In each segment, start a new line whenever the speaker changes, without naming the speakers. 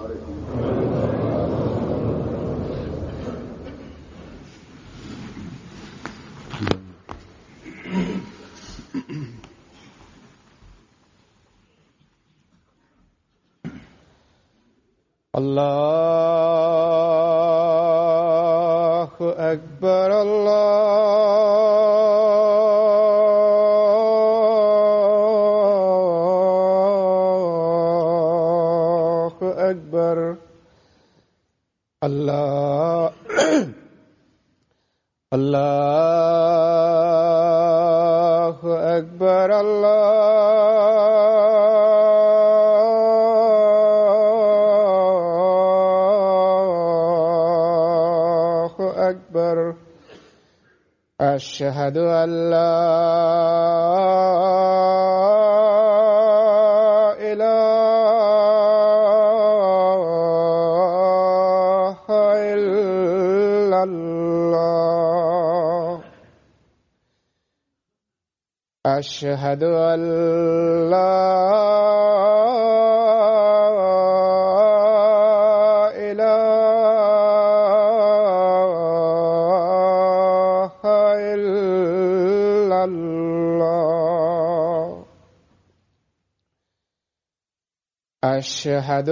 الله أكبر الله أكبر الله أكبر أشهد أن لا إله إلا الله أشهد أن لا أشهد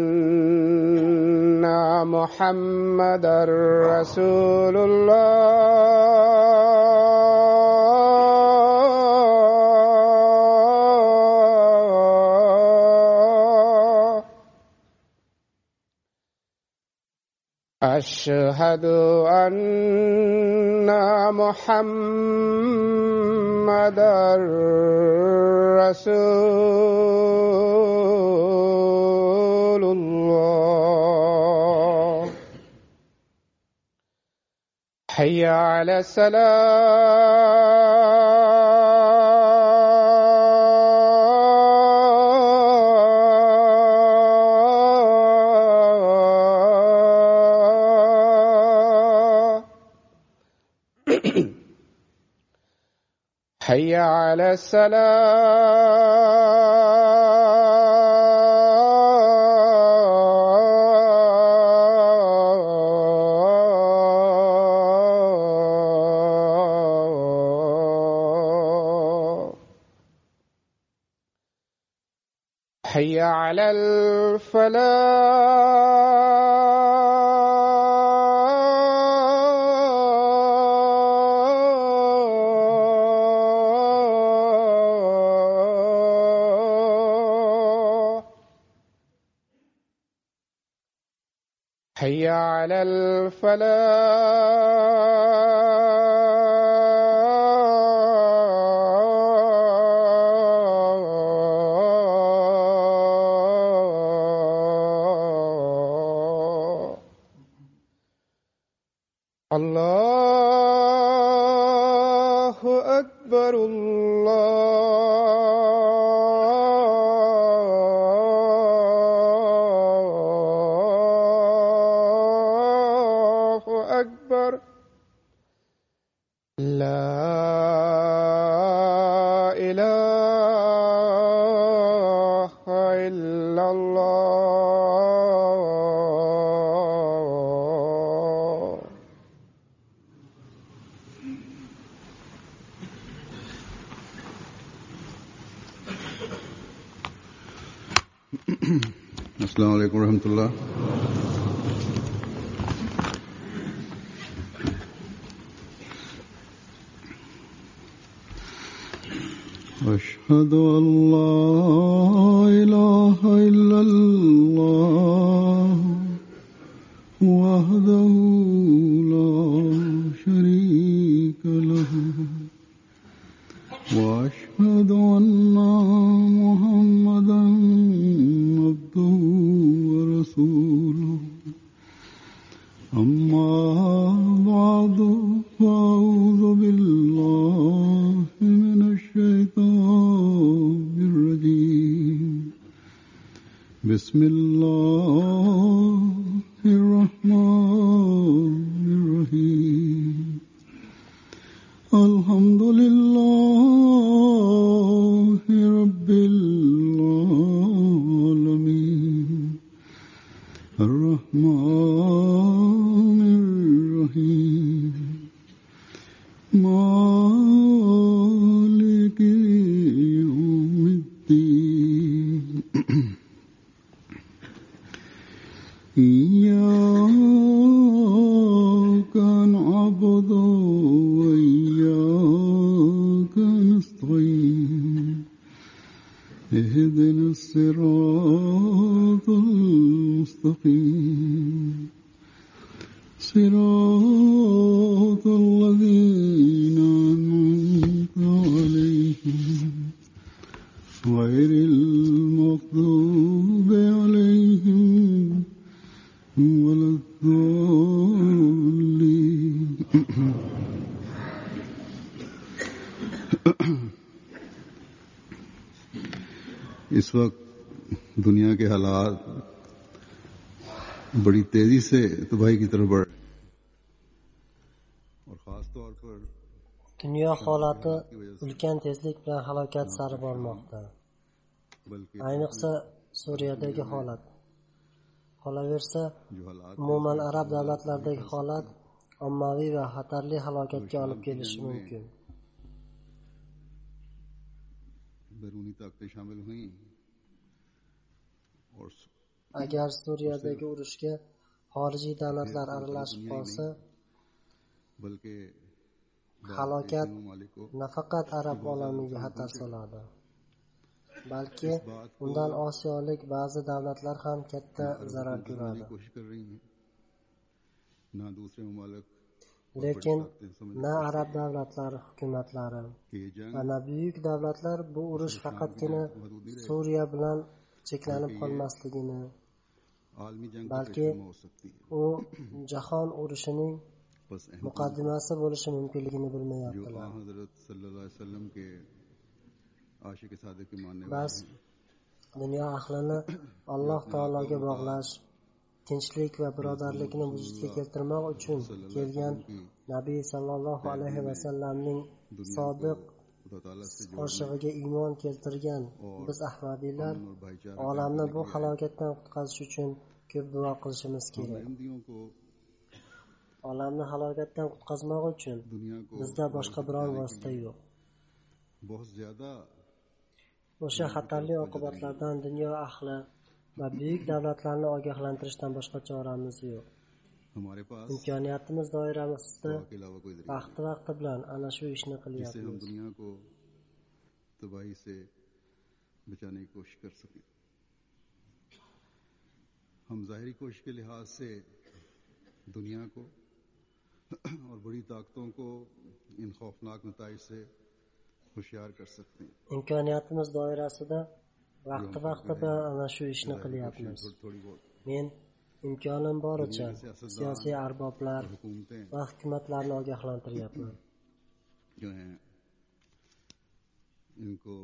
أن محمدًا رسول الله أشهد أن محمدًا رسول الله حي على الصلاة حي على الصلاة حي على الفلاح حي على الفلاح الله أكبر الله أكبر لا إله إلا الله
السلام عليكم ورحمة الله. أشهد أن لا إله إلا الله وحده لا شريك له وأشهد أن محمدًا عبده ورسوله أما بعد فأعوذ بالله من الشيطان الرجيم بسم الله الرحمن الرحيم الحمد لله رب العالمين الرحمن الرحيم مالك يوم الدين إياك نعبد وإياك نستعين اهدنا الصراط المستقيم صراط الذين أنعمت عليهم غير المغضوب عليهم ولا الضالين इस वक्त दुनिया के हालात बड़ी तेजी से तबाही की तरफ बढ़ रहे हैं और खास तौर पर
Dunyo holati ulkan tezlik bilan halokat sari bormoqda. Ayniqsa Suriyadagi holat. Qolaversa, umuman arab davlatlaridagi holat ommaviy va xatarli halokatga olib kelishi mumkin.
बैरूनी ताकतें शामिल हुई और
Agar Suriyadagi urushga xorijiy davlatlar aralashib qolsa,
बल्कि
halokat nafaqat arab olamiga xatar soladi, balki undan osiyolik ba'zi davlatlar ham katta zarar ko'radi.
कोशिश कर रही हैं ना दूसरे मुमालिक
Lekin na arab davlatlari hukumatlari
कि ये जंग
va na buyuk davlatlar bu urush faqatgina Suriya bilan cheklanib qolmasligini,
आलमी जंग का
balki
पेशवा हो सकती है
u jahon urushining
बस
muqaddimasi bo'lishi mumkinligini
जो
bilmayaptilar.
हजरत सल्लल्लाहु अलैहि वसल्लम के आशिक सादिक के मानने
Bas
वाले हैं
dunyo ahlini Alloh taologa bog'lash, tinchlik va birodarlikni vujudga keltirmoq uchun kelgan Nabiy sallallohu alayhi vasallamning sodiq
खुदा ताला से जो
oshig'iga iymon keltirgan biz ahmadiylar
और भाईचारा
olamni bu halokatdan qutqarish uchun ko'p duo qilishimiz kerak.
अहमदियों को
Olamni halokatdan qutqazmoq uchun
दुनिया को
bizda boshqa biron vosita yo'q.
बहुत ज्यादा
O'sha xatarli oqibatlardan dunyo ahli va buyuk davlatlarni ogohlantirishdan boshqa choramiz yo'q.
हमारे पास
Imkoniyatimiz doirasida
के अलावा कोई जरिया
vaqti bilan ana shu ishni
जिससे हम
qilyapmiz.
दुनिया को तबाही से बचाने की कोशिश कर सकें। हम जाहिरी कोशिश के लिहाज से दुनिया को और बड़ी ताकतों को इन खौफनाक नताइज से होशियार कर सकते हैं।
Imkoniyatimiz doirasida vaqti bilan ana shu ishni qilyapmiz.
थोड़ी बहुत
Men imkonim boricha siyosiy arboblar
हुकूमतें
va hukumatlarni ogohlantiryapman.
जो हैं इनको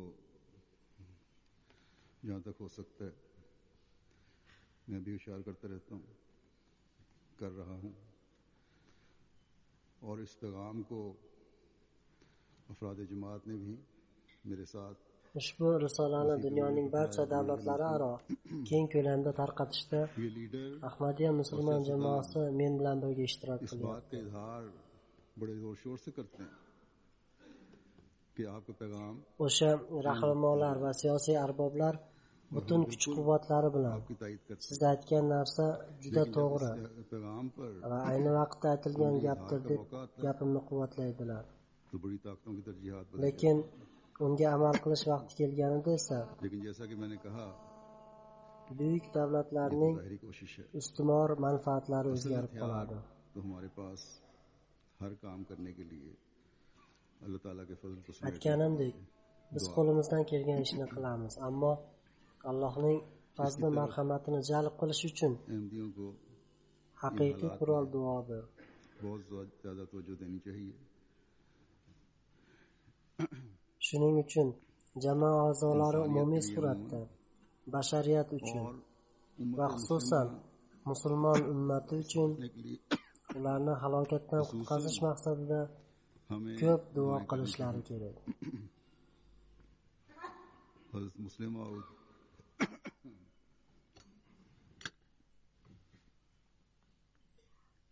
जहाँ तक हो सकता है मैं भी होशियार करता रहता हूँ, कर रहा हूँ और इस पैगाम को अफराद जमात ने भी मेरे साथ
Ushbu risolani dunyoning barcha davlatlari aro keng ko'lamda tarqatishda
ये leader
Ahmadiyya musulmon jamoasi men bilan birga ishtirok
इस
qilyapti.
बात का इजहार बड़े जोर शोर से करते हैं कि आपका पैगाम
O'sha rahnamolar va siyosiy arboblar butun kuch-quvvatlari bilan
आपकी तायद करते
siz aytgan narsa juda to'g'ri
हैं। पैगाम पर
va ayni vaqtda aytilgan gapdir deb gapimni quvvatlaydilar.
तो बड़ी ताकतों की तरजीहात बदल
Lekin unga amal qilish vaqti kelganida esa
लेकिन जैसा कि मैंने कहा
buyuk davlatlarning
जाहिरी कोशिश है
ustimor manfaatlari o'zgarib qoladi.
तो हमारे पास हर काम करने के लिए अल्लाह ताला के फजल को समेटने
Aytganimdek, biz qo'limizdan kelgan ishni qilamiz, ammo Allohning fazli marhamatini jalb qilish uchun
अहमदियों को
haqiqiy qurol duodir.
बहुत ज्यादा तवज्जो देनी चाहिए।
Shuning uchun jamoa a'zolari umumiy suratda bashariyat uchun
और
va xususan musulmon ummati uchun
उम्मत के लिए
ularni halokatdan qutqazish maqsadida
हमें
ko'p duo qilishlari kerak.
हज़रत मुस्लिम और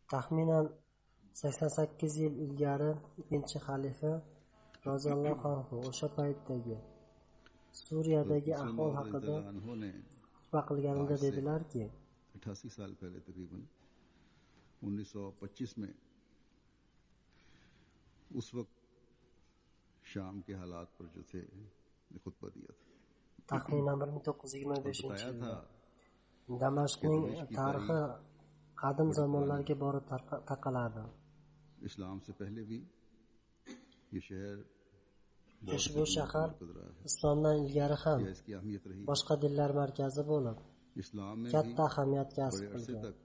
taxminan 88 yil ilgari ikkinchi xalifa roziyallohu anhu o'sha paytdagi Suriyadagi ahvol haqida xutba qilganida dedilarki,
88 साल पहले तकरीबन 1925 में उस वक्त शाम के हालात पर जो थे खुतबा दिया था।
taxminan 1925 yilda Damashqning tarixi qadim zamonlarga borib taqaladi.
इस्लाम से पहले भी ये शहर
Ushbu shahar islomdan ilgari ham
या इसकी अहमियत रही।
boshqa dinlar markazi bo'lib
इस्लाम में भी
katta ahamiyat kasb
बड़े अरसे
qilgan.
तक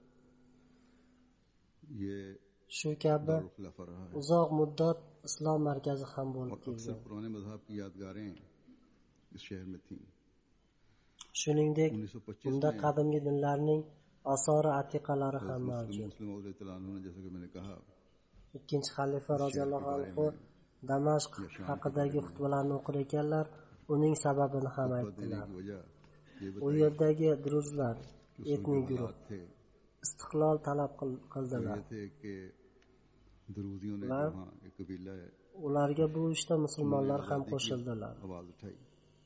ये
Shu kabi
दारुल खिलाफा रहा है
uzoq muddat islom markazi ham
और
bo'lib
अक्सर
kelgan.
पुराने मजहब की यादगारें इस शहर में थीं।
Shuningdek,
1925
unda
में
qadimgi dinlarning osori atiqalari ham
मुस्लिम
mavjud.
ने जैसा कि मैंने कहा
Ikkinchi xalifa roziyallohu anhu Damashq haqidagi xutbalarni o'qir ekanlar, uning sababini ham
खुतबा देने
aytdilar.
की वजह ये
U
बताई
yerdagi druzlar,
कि उस वक्त
etnik
जो
guruh
हालात थे
istiqlol talab
वो
qildilar.
ये थे कि दरूजियों ने
हाँ।
जहाँ एक कबीला है
Ularga bu ishda musulmonlar ham qo'shildilar.
आवाज उठाई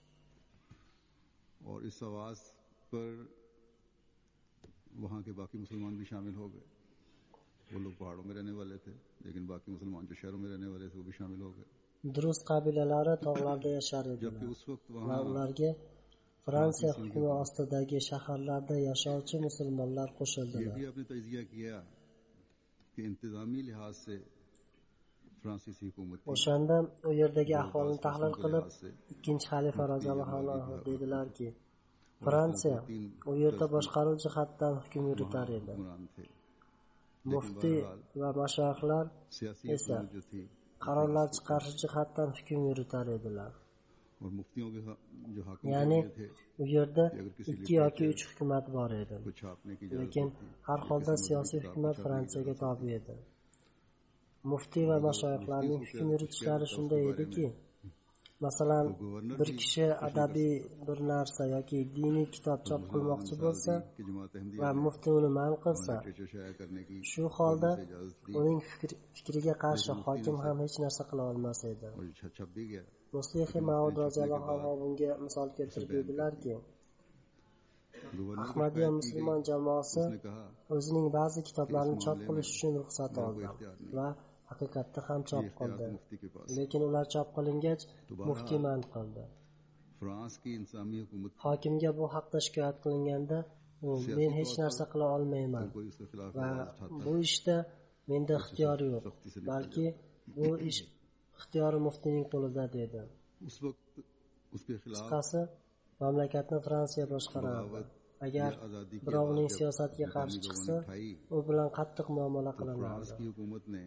और इस आवाज पर वहाँ के बाकी मुसलमान भी शामिल हो गए। वो लोग पहाड़ों में रहने वाले थे, लेकिन बाकी मुसलमान जो शहरों में रहने वाले थे वो भी शामिल हो गए।
Druz qabilalari tog'larda yashar
जबकि
edilar
उस वक्त
va
वहाँ
ularga Fransiya hukmi ostidagi shaharlarda yashovchi musulmonlar
ये
qo'shildilar.
भी आपने तजिया किया कि इंतजामी लिहाज से फ्रांसीसी हुकूमत थी।
O'shanda u yerdagi
जो
ahvolni
बाज़
tahlil
फैसलों के
qilib,
लिहाज से
ikkinchi xalifa roziyallohu anhu dedilarki, Fransiya
तीन
u yerda boshqaruv jihatdan hukm yuritar edi.
हुक्मरान थे,
Muftiy va mashoyixlar
सियासी
esa
हुकूमत जो थी
qarorlar chiqarish jihatdan hukm yuritar edilar.
और मुफ्तियों के जो हाकिम
Ya'ni
थे
u yerda 2 yoki 3 hukumat bor edi.
कुछ छापने की इजाजत
Lekin
थी।
har holda siyosiy hukumat Fransiyaga tobe edi. Muftiy va mashoyixlarning hukm yuritishlari shunday ediki, masalan, bir kishi adabiy bir narsa yoki diniy kitob chop qilmoqchi bo'lsa
कि Jamaat Ahmadiyya
va muftiy uni man qilsa,
literature शाया करने की
shu holda
से इजाजत दी
uning fikriga qarshi hokim ham hech narsa qila olmas edi.
और छप भी गया।
Muslih Maud roziyallohu anhu bunga misol keltirib dedilarki,
governor को
Ahmadiyya
शिकायत की
musulmon
गई।
jamoasi
उसने कहा
o'zining ba'zi kitoblarini chop qilish uchun ruxsat oldi va haqiqatda ham
ये
chop
इख्तियार
qildi.
तो मुफ्ती के पास।
Lekin ular chop qilingach, muftiy man qildi.
France की इंसामी हुकूमत
Hokimga bu haqda shikoyat qilinganda, u men hech narsa qila olmayman
कोई उसके खिलाफ
va
आवाज उठाता
bu ishda menda ixtiyor yo'q, balki bu ish ixtiyori muftiyning qo'lida dedi.
उस वक्त उसके खिलाफ
Qisqasi, mamlakatni Fransiya boshqarardi. Agar birovning siyosatiga qarshi chiqsa, u bilan qattiq muomala
France
qilinardi.
की हुकूमत ने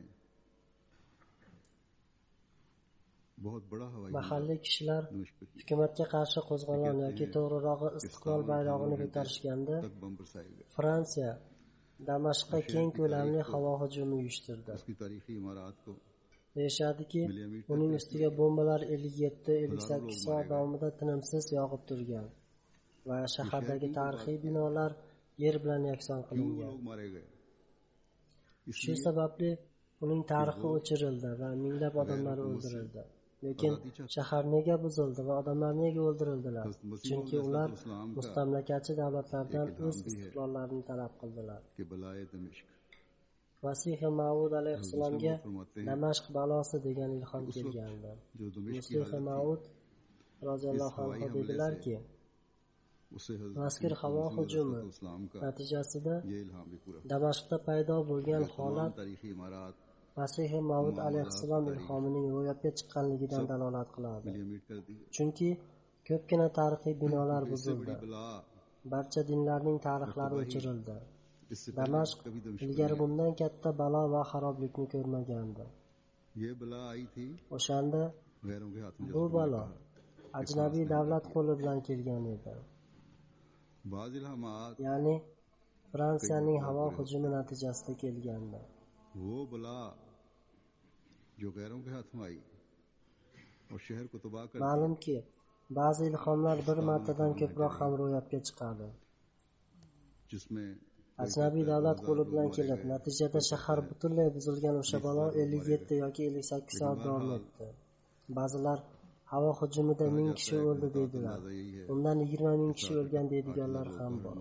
बहुत बड़ा हवाई
Mahalliy kishilar
दमिश्क पे किया।
hukumatga qarshi qo'zg'olon yoki to'g'rirog'i istiqlol bayrog'ini ko'tarishganda,
तक बम बरसाए गए।
Fransiya Damashqqa keng ko'lamli havo hujumi uyushtirdi.
उसकी तारीखी इमारत को
Deyishadiki, uning ustiga bombalar 57-58 soat davomida tinimsiz yog'ib turgan va shahardagi tarixiy binolar yer bilan yakson
क्यों
qilingan.
लोग मारे गए?
Shu sababli uning tarixi o'chirildi va minglab odamlar o'ldirildi. Lekin shahar nega buzildi va odamlar nega o'ldirildilar? Chunki ular mustamlakachi davlatlardan o'z istiqlollarini talab qildilar.
कि बलाए दमिश्क
Masih Maud alayhissalomga Damashq balosi degan ilhom kelgandi.
जो दमिश्क की
Masih Maud roziyallohu anhu dedilarki,
उससे
mazkur havo hujumi
इस्लाम का
natijasida
ये इल्हाम भी पूरा
Damashqda paydo bo'lgan holat
तारीखी इमारत
Masih Maud alayhissalom ilhomining ro'yobga chiqqanligidan dalolat qiladi.
मिलीमीट कर दी।
Chunki ko'pgina tarixiy binolar
इससे
buzildi.
बड़ी बला
Barcha dinlarning tarixlari o'chirildi.
इससे
Damashq
कभी दमिश्क
ilgari bundan katta balo va xaroblikni ko'rmagandi.
ये बला आई थी
O'shanda
गैरों के हाथ में।
bu balo ajnabiy davlat qo'li bilan kelgan edi.
बाज़ इल्हामात
Ya'ni Fransiyaning havo hujumi natijasida kelgandi.
वो बला जो गैरों के हाथ में आई और शहर को तबाह कर
Ma'lumki, ba'zi ilhomlar bir martadan ko'proq ham ro'yobga chiqadi.
जिसमें
ajnabiy davlat qo'li bilan kelib, natijada shahar butunlay buzilgan. O'sha balo 57 yoki 58 soat davom etdi. Ba'zilar havo hujumida 1000 kishi o'ldi deydilar. Undan 20 ming kishi o'lgan deydiganlar ham bor.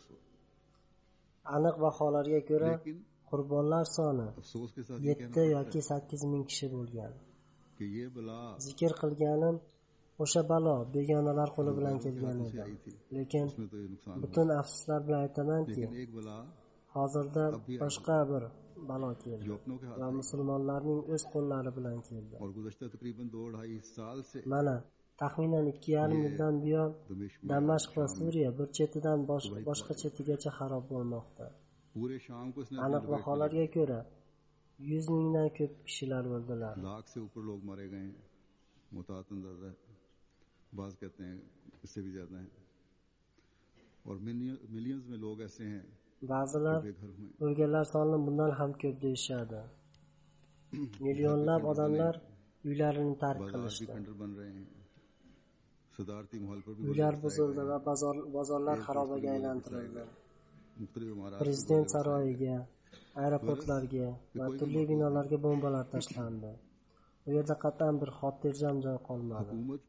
Aniq baholarga ko'ra qurbonlar soni 7 yoki 8 ming kishi bo'lgan. Zikr qilganim o'sha balo begonalar qo'li bilan kelgan edi. Lekin butun afsuslar bilan aytamanki, hozirda boshqa bir balo keldi va musulmonlarning o'z qo'llari bilan keldi. Mana taxminan 2,5 yildan buyon Damashq va Suriya bir chetidan boshqa chetigacha xarob bo'lmoqda. Aniq baholarga ko'ra 100 mingdan ko'p kishilar o'ldilar.
बाज कहते हैं इससे भी ज्यादा है और मिलियंस में लोग ऐसे हैं
ba'zilar o'lganlar soni bundan ham ko'p deyishadi. Millionlab odamlar uylarini tark qilishdi. Uylar buzildi va bozorlar xarobaga aylantirildi. Prezident saroyiga, aeroportlarga va turli binolarga bombalar tashlandi. U yerda qat'an bir xotirjam joy qolmadi.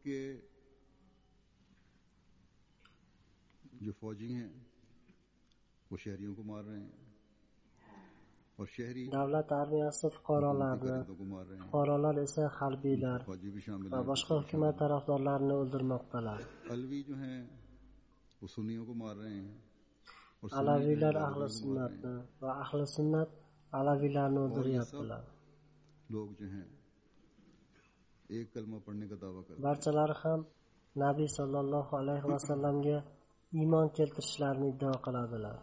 जो फौजी हैं वो शहरियों को मार रहे हैं और शहरी
davlat armiyasi fuqarolarni, fuqarolar esa harbiylar va boshqa hukumat tarafdorlarini o'ldirmoqdalar.
Alvi जो हैं वो सुन्नियों को मार रहे हैं और
alaviylar ahli sunnatni va ahli sunnat alaviylarni o'ldiryaptilar.
लोग जो हैं एक कलमा पढ़ने का दावा करते हैं.
barchalari ham Nabiy sallallohu alayhi vasallamga iymon keltirishlarini iddao qiladilar.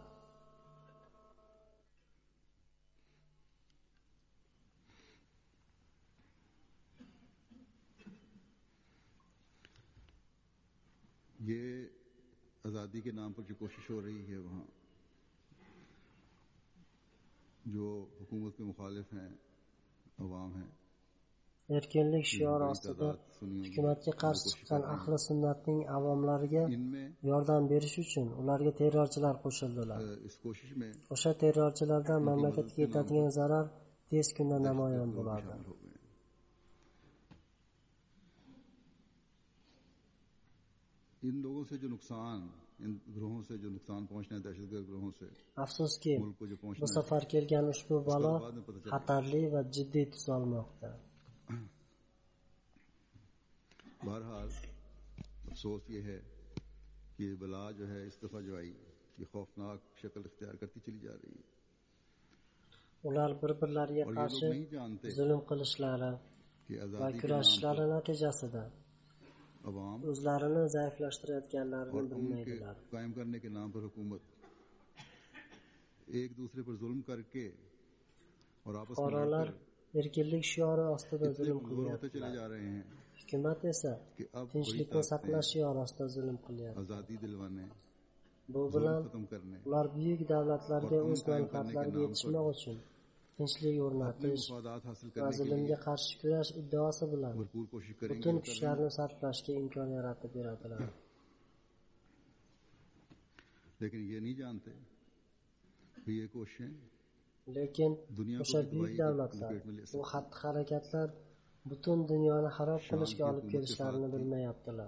ये आज़ादी के नाम पर जो कोशिश हो रही है वहाँ जो हुकूमत के मुखालिफ हैं, अवाम हैं,
erkinlik shiori ostida hukumatga qarshi chiqqan ahli sunnatning avomlariga yordam berish uchun ularga terrorchilar qo'shildilar. O'sha terrorchilardan mamlakatga yetadigan zarar tez kunda namoyon bo'ladi.
इन लोगों से जो नुकसान, इन ग्रोहों से जो नुकसान पहुंचना है, दहशतगर्द ग्रोहों से,
afsuski bu safar kelgan ushbu balo xatarli va jiddiy tus olmoqda.
बहरहाल अफसोस ये है कि ये बला जो है इस दफा जो आई ये खौफनाक शक्ल इख्तियार करती चली जा रही है.
ular bir-birlariga qarshi zulm qilishlari va kurashishlari natijasida o'zlarini zaiflashtirayotganlarini bilmaydilar.
कायम करने के नाम पर हुकूमत एक दूसरे पर जुल्म करके और आपस में
erkinlik shiori ostida zulm qilyaptilar. Hukumat esa tinchlikni saqlash shiori ostida zulm qilyapti. Bu bilan ular buyuk davlatlarga o'z manfaatlariga yetishmoq uchun tinchlik o'rnatish va zulmga qarshi kurash iddaosi bilan butun kuchlarni sarflashga imkon yaratib beradilar. Lekin o'sha buyuk davlatlar, bu xatti-harakatlar butun dunyoni xarob qilishga olib kelishlarini bilmayaptilar.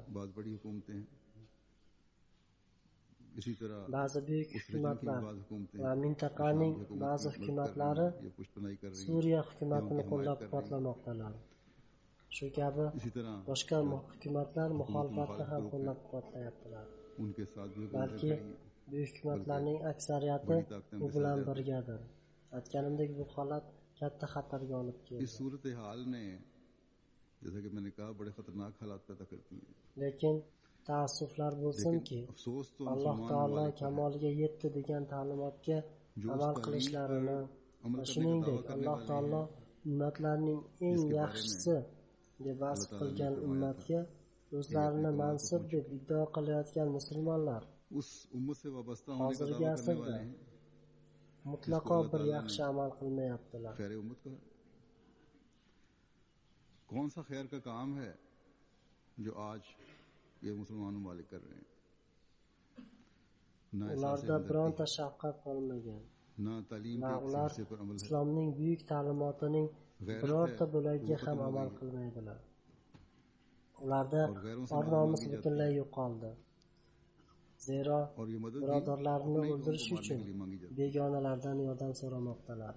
Ba'zi buyuk hukumatlar va mintaqaning ba'zi hukumatlari Suriya hukumatini qo'llab-quvvatlamoqdalar. Shu kabi boshqa hukumatlar muxolifatni ham qo'llab-quvvatlayaptilar. Balki bu hukumatlarning aksariyati bu bilan birgadir. Aytganimdek, bu holat katta xatarga olib keldi. Lekin taassuflar bo'lsinki, Alloh taolo kamolga yetdi degan ta'limotga amal qilishlarini va shuningdek Alloh taolo ummatlarning eng yaxshisi deb vasf qilgan ummatga o'zlarini mansub deb iddao qilayotgan musulmonlar hozirgi asrda mutlaqo bir yaxshi amal qilmayaptilar.
कौन सा खैर का काम है जो आज ये मुसलमान ममालिक कर रहे हैं?
ularda bironta shafqat qolmagan va ular islomning buyuk ta'limotining birorta bo'lagiga ham amal qilmaydilar. Ularda or-nomus butunlay yo'qoldi. Zero birodarlarini o'ldirish uchun begonalardan yordam so'ramoqdalar.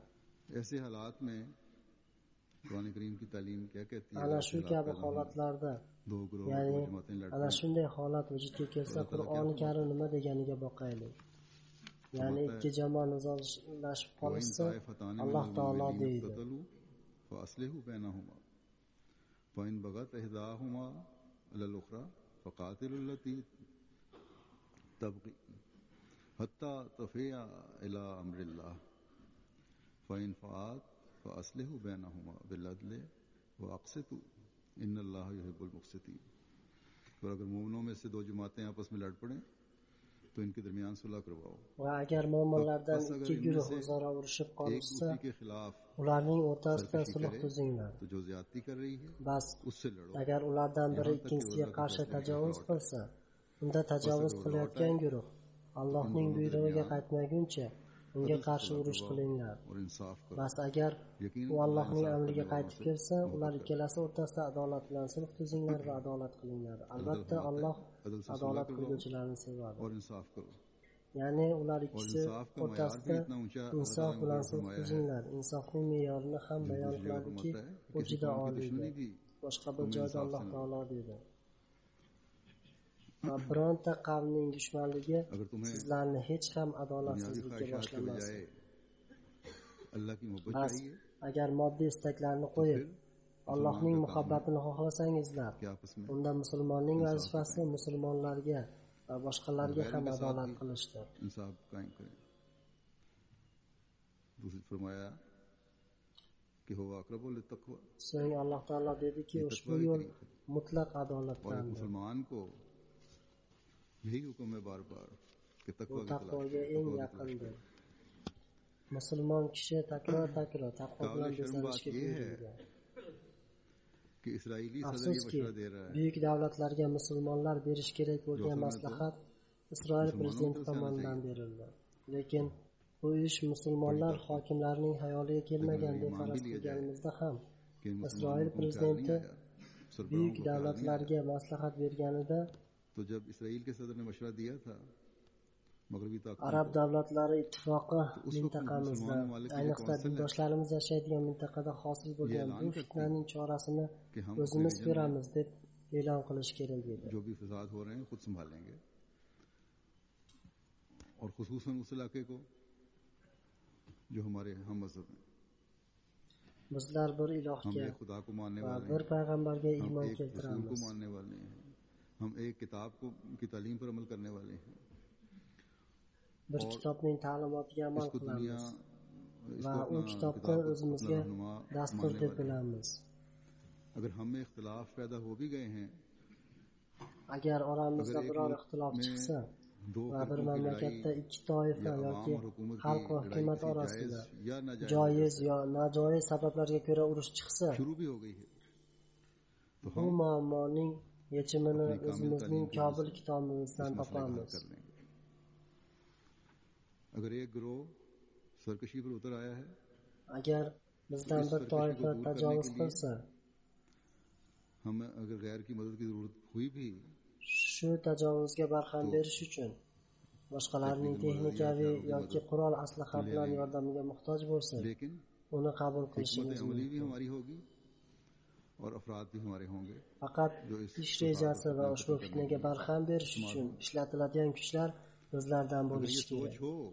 Ana shu kabi holatlarda, ya'ni ana shunday holat vujudga kelsa, Qur'oni Karim nima deganiga boqaylik. Ya'ni ikki jamoa nizolashib qolishsa, Alloh taolo deydi:
فإن بغت إحداهما على الأخرى فقاتلوا التي تبغي حتى تفيء إلى أمر الله فإن فاءت فأصلحوا بينهما بالعدل وأقسطوا إن الله يحب المقسطين. और अगर मोमिनों में से दो जमातें आपस में लड़ पड़े तो इनके दरमियान सुलह करवाओ.
Va agar mo'minlardan ikki guruh o'zaro urushib qolishsa, ularning o'rtasida sulh tuzinglar. Bas, agar ulardan biri ikkinchisiga qarshi tajovuz qilsa, unda tajovuz qilayotgan guruh Allohning buyrug'iga qaytmaguncha unga qarshi urush qilinglar. Bas, agar u Allohning amriga qaytib kelsa, ular ikkalasi o'rtasida adolat bilan sulh tuzinglar va adolat qilinglar. Albatta, Alloh adolat qiluvchilarni sevadi. Ya'ni ular ikkisi o'rtasida insof bilan sulh tuzinglar. Insofning me'yorini ham bayon qiladiki, u juda oliydir. Boshqa bir joyda Alloh taolo deydi: va bironta qavmning dushmanligi sizlarni hech ham adolatsizlikka boshlamasin. Bas, agar moddiy istaklarni qo'yib Allohning muhabbatini xohlasangizlar, unda musulmonning vazifasi musulmonlarga va boshqalarga ham adolat qilishdir. So'ng Alloh taolo dediki, ushbu yo'l mutlaq adolatdandir. Bu taqvoga eng yaqindir. Musulmon kishi takror taqvo bilan bezanishga buyurilgan. Afsuski, buyuk davlatlarga musulmonlar berish kerak bo'lgan maslahat Isroil prezidenti tomonidan berildi. Lekin bu ish musulmonlar hokimlarining xayoliga kelmagan deb faraz qilganimizda ham, Isroil prezidenti buyuk davlatlarga maslahat berganida Arab davlatlari ittifoqi mintaqamizda, ayniqsa dindoshlarimiz yashaydigan mintaqada hosil bo'lgan bu fitnaning chorasini o'zimiz ko'ramiz deb e'lon qilish kerak edi. Bizlar bir ilohga va bir payg'ambarga iymon keltiramiz. Bir kitobning ta'limotiga amal qilamiz va u kitobni o'zimizga dastur deb bilamiz. Agar oramizda biror ixtilof chiqsa va bir mamlakatda ikki toifa yoki xalq va hukumat orasida joiz yo nojoiz sabablarga ko'ra urush chiqsa, bu muammoning yechimini o'zimizning Kobul kitobimizdan topamiz. Agar bizdan bir toifa tajovuz qilsa, shu tajovuzga barham berish uchun boshqalarning texnikaviy yoki qurol aslaha bilan yordamiga muhtoj bo'lsa, uni qabul qilishimiz mumkin. Faqat ish rejasi va ushbu fitnaga barham berish uchun ishlatiladigan kuchlar bizlardan bo'lishi kerak.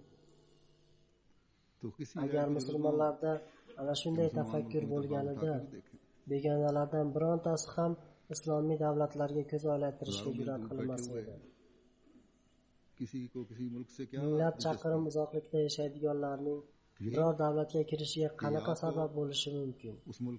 Agar musulmonlarda ana shunday tafakkur bo'lganida, begonalardan birontasi ham islomiy davlatlarga ko'z oylantirishga jur'at qilmas edi. Minglab chaqirim uzoqlikda yashaydiganlarning biror davlatga kirishiga qanaqa sabab bo'lishi mumkin?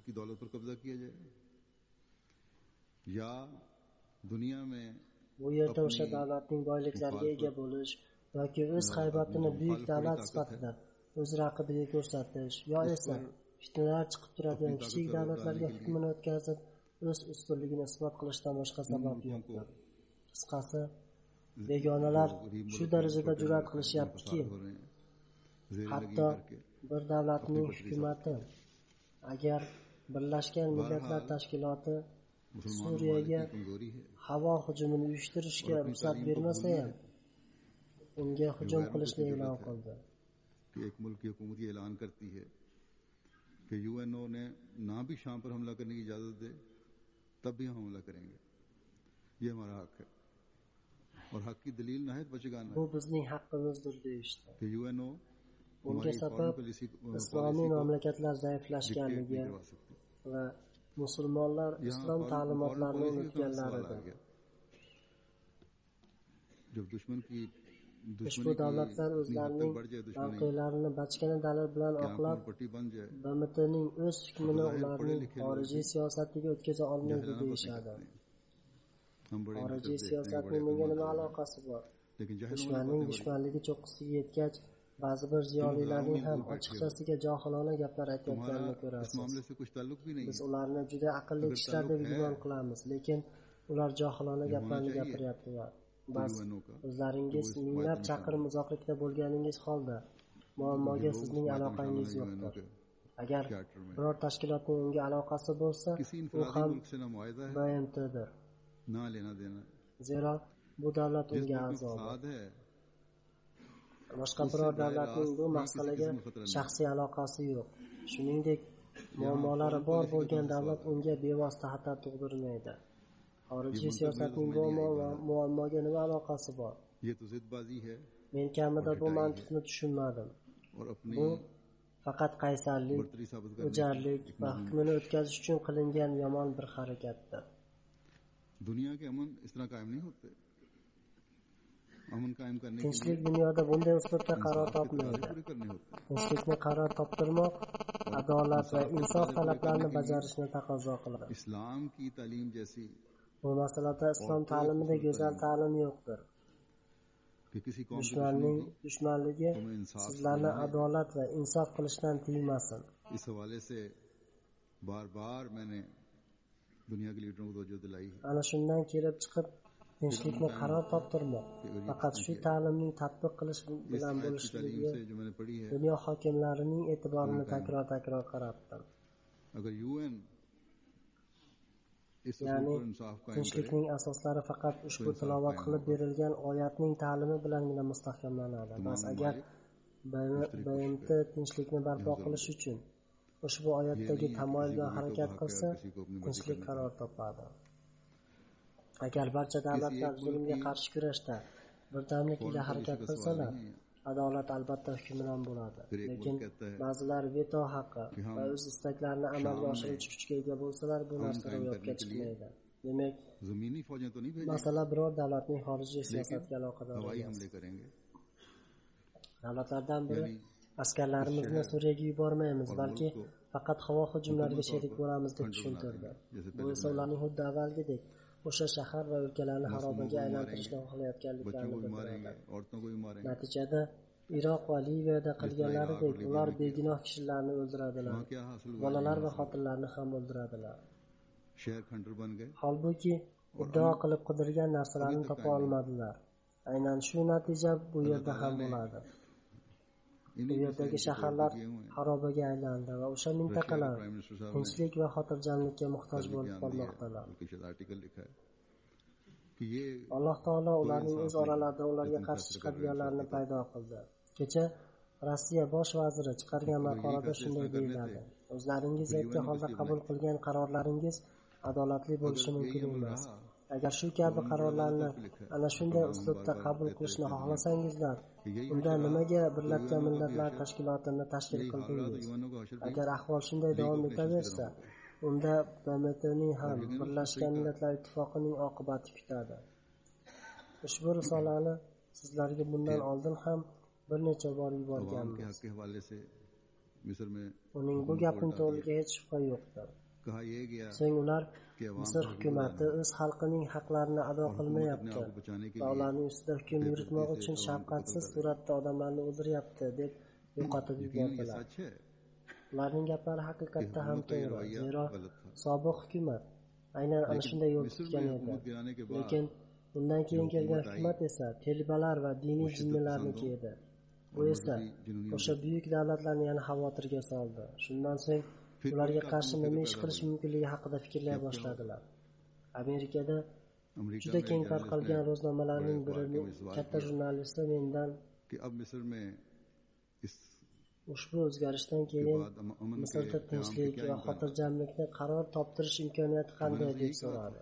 Bu yerda o'sha davlatning boyliklariga ega bo'lish yoki o'z haybatini buyuk davlat sifatida o'z raqibiga ko'rsatish, yo esa fitnalar chiqib turadigan kichik davlatlarga hukmini o'tkazib o'z ustunligini isbot qilishdan boshqa sabab yo'qdir. Qisqasi, begonalar shu darajada jur'at qilishyaptiki, hatto bir davlatning hukumati agar Birlashgan Millatlar Tashkiloti Suriyaga havo hujumini uyushtirishga ruxsat bermasa ham unga hujum qilishni e'lon qildi.
एक मुल्क की हुकूमत ये ऐलान करती है कि यूएनओ ने ना भी शाम पर हमला करने की इजाजत दे तब भी हम हमला करेंगे, ये हमारा हक है और हक की दलील नाहित बचगाना
bu bizning haqqimizdir deyishdi.
कि UNO
Bunga sabab islomiy mamlakatlar zaiflashganligi va musulmonlar islom ta'limotlarini unutganlaridir.
जब दुश्मन की
ushbu davlatlar o'zlarining mavqelarini bachkana dalil bilan oqlab, BMTning o'z hukmini ularning xorijiy siyosatiga o'tkaza olmaydi deyishadi. Xorijiy siyosatning bunga nima aloqasi bor? Dushmanning dushmanligi cho'qqisiga yetgach, ba'zi bir ziyolilarning ham ochiqchasiga johilona gaplar aytayotganini ko'rasiz. Biz ularni juda aqlli kishilar deb gumon qilamiz, lekin ular johilona gaplarni gapiryaptilar. Bas, o'zlaringiz minglab chaqirim uzoqlikda bo'lganingiz holda muammoga sizning aloqangiz yo'qdir. Agar biror tashkilotning unga aloqasi bo'lsa, u ham BMTdir. Zero bu davlat unga a'zodir. Boshqa biror davlatning bu masalaga shaxsiy aloqasi yo'q. Shuningdek, muammolari bor bo'lgan davlat unga bevosita xatar tug'dirmaydi. Xorijiy siyosatning bu muammoga nima aloqasi bor? Men kamida bu mantiqni tushunmadim. Bu faqat qaysarlik, o'jarlik va hukmini o'tkazish uchun qilingan yomon bir harakatdir. Tinchlik dunyoda bunday uslubda qaror topmaydi. Tinchlikni qaror toptirmoq adolat va insof talablarini bajarishni taqozo qiladi.
इस्लाम की तालीम जैसी
Bu masalada islom ta'limida go'zal ta'lim yo'qdir. Dushmanning dushmanligi sizlarni adolat va insof qilishdan tiymasin.
इस हवाले से बार-बार मैंने दुनिया के लीडरों को तवज्जो दिलाई है.
Ana shundan kelib chiqib tinchlikni qaror toptirmoq faqat shu ta'limning tatbiq qilish bilan bo'lishligi dunyo hokimlarining e'tiborini takror qaratdim.
अगर UN
ya'ni tinchlikning asoslari faqat ushbu tilovat qilib berilgan oyatning ta'limi bilangina mustahkamlanadi. Bas agar BMT tinchlikni barpo qilish uchun ushbu oyatdagi tamoyil bilan harakat qilsa, tinchlik qaror topadi. Agar barcha davlatlar zulmga qarshi kurashda birdamlik ila harakat qilsalar, adolat albatta hukmron bo'ladi. Lekin ba'zilar veto haqqi va o'z istaklarini amalga oshiruvchi kuchga ega bo'lsalar, bu narsa ro'yobga chiqmaydi. Demak, masala biror davlatning xorijiy siyosatga aloqador emas. Davlatlardan biri askarlarimizni Suriyaga yubormaymiz, balki faqat havo hujumlariga sherik bo'lamiz deb tushuntirdi. Bu esa ularning xuddi avvalgidek o'sha shahar va o'lkalarni xarobaga aylantirishni xohlayotganliklarini bildiradi. Natijada Iroq va Liviyada qilganlaridek ular begunoh kishilarni o'ldiradilar. Bolalar va xotinlarni ham o'ldiradilar. Holbuki iddao qilib qidirgan narsalarni topa olmadilar. Aynan shu natija bu yerda ham bo'ladi. Bu yerdagi shaharlar xarobaga aylandi va o'sha mintaqalar tinchlik va xotirjamlikka muhtoj bo'lib qolmoqdalar. Alloh taolo ularning o'z oralarida ularga qarshi chiqadiganlarni paydo qildi. Kecha Rossiya bosh vaziri chiqargan maqolada shunday deyiladi: o'zlaringiz aytgan holda qabul qilgan qarorlaringiz adolatli bo'lishi mumkin emas. Agar shu kabi qarorlarni ana shunday uslubda qabul qilishni xohlasangizlar, unda nimaga Birlashgan Millatlar Tashkilotini tashkil qildingiz? Agar ahvol shunday davom etaversa, unda BMTning ham Birlashgan Millatlar Ittifoqining oqibati kutadi. Ushbu risolani sizlarga bundan oldin ham bir necha bor yuborganmiz. Uning bu gapning to'g'riligiga hech shubha yo'qdir. So'ng ular Misr hukumati o'z xalqining haqlarini ado qilmayapti va ularning ustida hukm yuritmoq uchun shafqatsiz suratda odamlarni o'ldiryapti deb yo'qotib yubordilar. Ularning gaplari haqiqatda ham to'g'ri. Zero sobiq hukumat aynan ana shunday yo'l tutgan edi. Lekin Undan keyin kelgan hukumat esa telbalar va diniy jinnilarniki edi. Bu esa o'sha buyuk davlatlarni yana xavotirga soldi. Shundan so'ng ularga qarshi nima ish qilish mumkinligi haqida fikrlay boshladilar. Amerikada juda keng tarqalgan ro'znomalarning birining katta jurnalisti mendan ushbu o'zgarishdan keyin Misrda tinchlik va xotirjamlikni qaror toptirish imkoniyati qanday deb so'radi.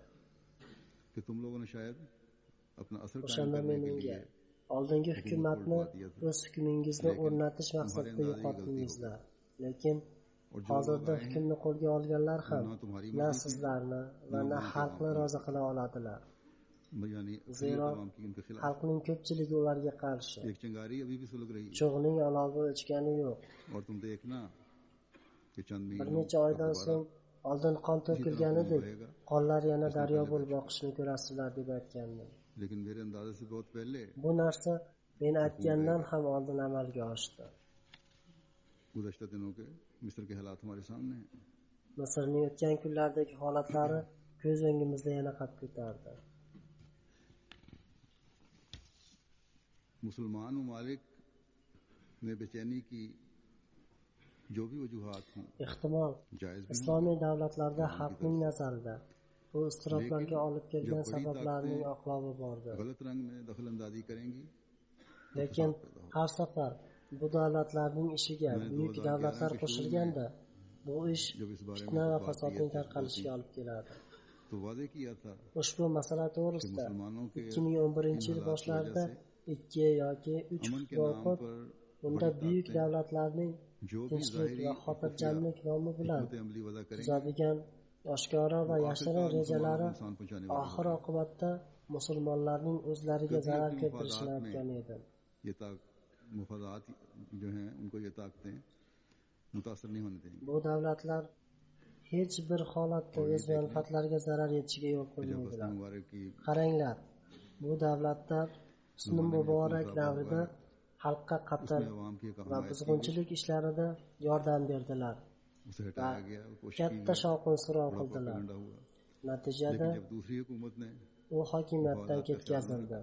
O'shanda men unga oldingi hukumatni o'z hukmingizni o'rnatish maqsadida yo'qotdingizlar, lekin hozirda hukmni qo'lga olganlar ham na sizlarni va na xalqni rozi qila oladilar. Zero xalqning ko'pchiligi ularga qarshi. Cho'g'ning olovi o'chgani yo'q. Bir necha oydan so'ng oldin qon to'kilganidek qonlar yana daryo bo'lib oqishini ko'rasizlar deb aytgandim. Bu narsa men aytgandan ham oldin amalga oshdi. Misrning o'tgan kunlardagi holatlari ko'z o'ngimizda yana qad ko'tardi.
मुसलमान ममालिक में बेचैनी की जो भी वजूहात हों,
ehtimol islomiy davlatlarda xalqning nazarida bu iztiroblarga olib kelgan sabablarning oqlovi bordir.
गलत रंग में दखलंदाजी करेंगी,
lekin har safar bu davlatlarning ishiga buyuk davlatlar qo'shilganda bu ish fitna va fasodning tarqalishiga olib keladi.
तो वादे किया था
Ushbu masala to'g'risida 2011-yil boshlarida 2 yoki 3 xutba o'qib, unda buyuk davlatlarning tinchlik va xotirjamlik nomi bilan tuzadigan oshkora va yashirin rejalari oxir oqibatda musulmonlarning o'zlariga zarar keltirishini aytgan edim. Bu davlatlar hech bir holatda o'z manfaatlariga zarar yetishiga yo'l qo'ymaydilar. Qaranglar, bu davlatlar Husni Muborak davrida xalqqa qatl va buzg'unchilik ishlarida yordam berdilar va katta shovqin-suron qildilar. Natijada u hokimiyatdan ketkazildi.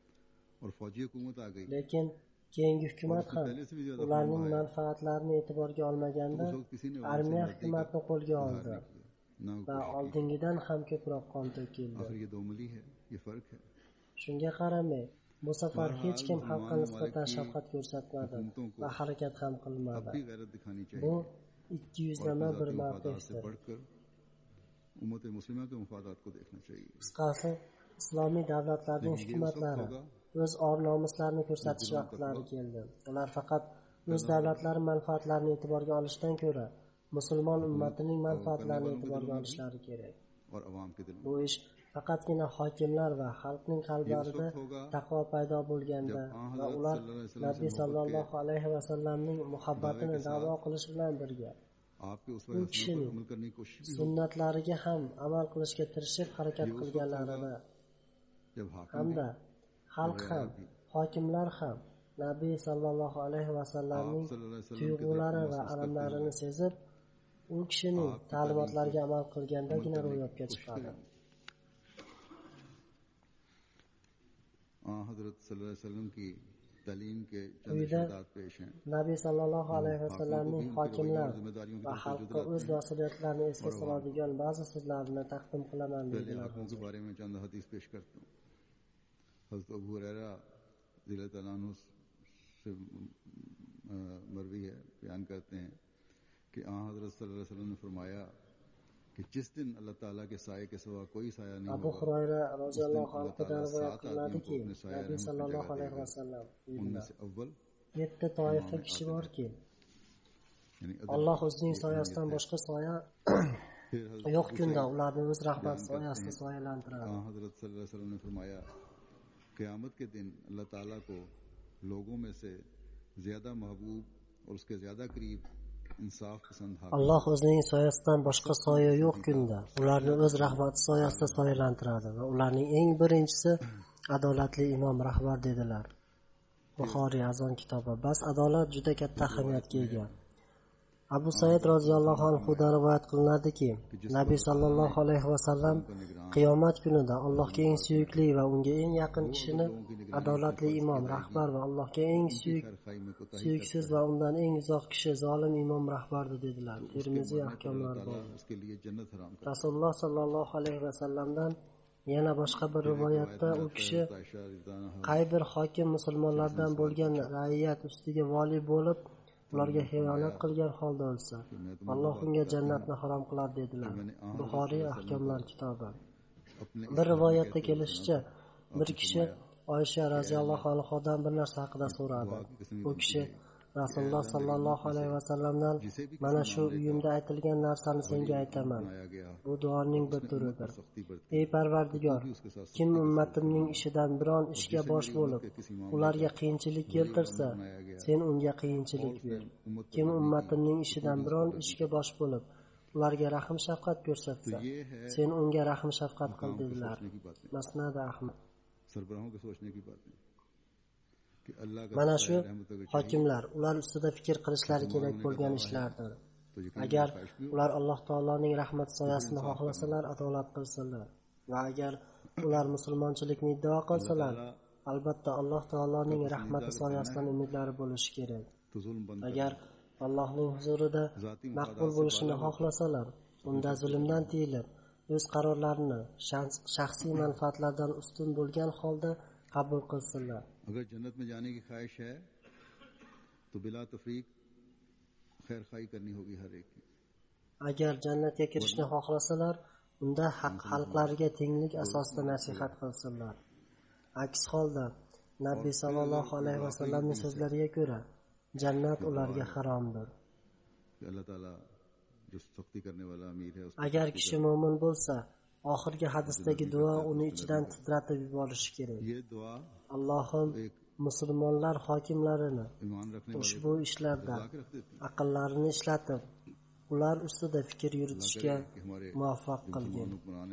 Lekin keyingi hukumat ham ularning manfaatlarini e'tiborga olmaganda armiya hukumatni qo'lga oldi va oldingidan ham ko'proq qon to'kildi. Shunga qaramay bu safar hech kim xalqqa nisbatan shafqat ko'rsatmadi va harakat ham qilmadi. Bu 200lama bir mavqifdir. Qisqasi, islomiy davlatlarning hukumatlari o'z or-nomuslarini ko'rsatish vaqtlari keldi. Ular faqat o'z davlatlari manfaatlarini e'tiborga olishdan ko'ra musulmon ummatining manfaatlarini e'tiborga olishlari kerak. Bu ish faqatgina hokimlar va xalqning qalblarida taqvo paydo bo'lganda va ular Nabiy sallallohu alayhi va sallamning muhabbatini da'vo qilish bilan birga u kishining sunnatlariga ham amal qilishga tirishib harakat qilganlarida hamda xalq ham hokimlar ham Nabiy sallallohu alayhi va sallamning tuyg'ulari va alamlarini sezib u kishining ta'limotlariga amal qilgandagina ro'yobga chiqadi. Quyida Nabiy sallallohu alayhi va sallamning hokimlar va xalqqa o'z mas'uliyatlarini esga soladigan ba'zi so'zlarini taqdim qilaman dedilar.
हज़रत अबू हुरैरा रज़ियल्लाहु अन्हु से मरवी है, बयान करते हैं कि हज़रत सल्लल्लाहु अलैहि वसल्लम ने फरमाया कि जिस दिन अल्लाह ताला के साए के सिवा कोई साया नहीं
Abu Hurayra roziyallohu anhudan rivoyat qilinadiki, Nabiy sallallohu alayhi vasallam dedilar: 7 toifa kishi borki, Alloh o'zining soyasidan boshqa soya yo'q kunda ularni o'z rahmat soyasida soyalantiradi.
हज़रत सल्लल्लाहु अलैहि वसल्लम ने फरमाया क़यामत के दिन अल्लाह ताला को लोगों में से ज़्यादा महबूब और उसके ज़्यादा करीब इंसाफ पसंद हाकिम
Alloh o'zining soyasidan boshqa soya yo'q kunda ularni o'z rahmati soyasida soyalantiradi va ularning eng birinchisi adolatli imom rahbar dedilar. Buxoriy azon kitobi. Bas adolat juda katta ahamiyatga ega. Abu Said roziyallohu anhudan rivoyat qilinadiki, Nabiy sallallohu alayhi vasallam qiyomat kunida Allohga eng suyukli va unga eng yaqin kishini adolatli imom, rahbar va Allohga eng suyuksiz va undan eng uzoq kishi zolim imom, rahbardir dedilar. Termiziy ahkomlar bor. Rasululloh sallallohu alayhi vasallamdan yana boshqa bir rivoyatda u kishi qay bir hokim musulmonlardan bo'lgan raiyat ustiga vali bo'lib ularga xiyonat qilgan holda o'lsa, Alloh unga jannatni harom qilar dedilar. Buxoriy ahkomlar kitobi. Bir rivoyatda kelishicha, bir kishi Oysha roziyallohu anhodan bir narsa haqida so'radi. U kishi Rasululloh sallallohu alayhi vasallamdan mana shu uyimda aytilgan narsani senga aytaman. Bu duoning bir turidir. Ey Parvardigor, kim ummatimning ishidan biron ishga bosh bo'lib, ularga qiyinchilik keltirsa, sen unga qiyinchilik ber. Kim ummatimning ishidan biron ishga bosh bo'lib, ularga rahm shafqat ko'rsatsa, sen unga rahm shafqat qil dedilar. Musnad Ahmad. Mana shu hokimlar ular ustida fikr qilishlari kerak bo'lgan ishlardir. Agar ular Alloh taoloning rahmat soyasini xohlasalar, adolat qilsalar va agar ular musulmonchilikni iddao qilsalar, albatta Alloh taoloning rahmati soyasidan umidlari bo'lishi kerak. Agar Allohning huzurida maqbul bo'lishini xohlasalar, unda zulmdan tiyilib, o'z qarorlarini shaxsiy manfaatlardan ustun bo'lgan holda qabul qilsinlar.
अगर जन्नत में जाने की ख्वाहिश है तो बिला तफरीक खैर खाई करनी होगी हर एक की.
Agar jannatga kirishni xohlasalar, unda xalqlariga tenglik asosida nasihat qilsinlar. Aks holda Nabiy sallallohu alayhi vasallamning so'zlariga ko'ra, jannat ularga haromdir.
Alloh taolo jo saqti karne wala amir hai.
Agar kishi mo'min bo'lsa, oxirgi hadisdagi duo uni ichidan titratib yuborishi kerak. Allohim musulmonlar hokimlarini ushbu ishlarda aqllarini ishlatib, ular ustida fikr yuritishga muvaffaq qilgin.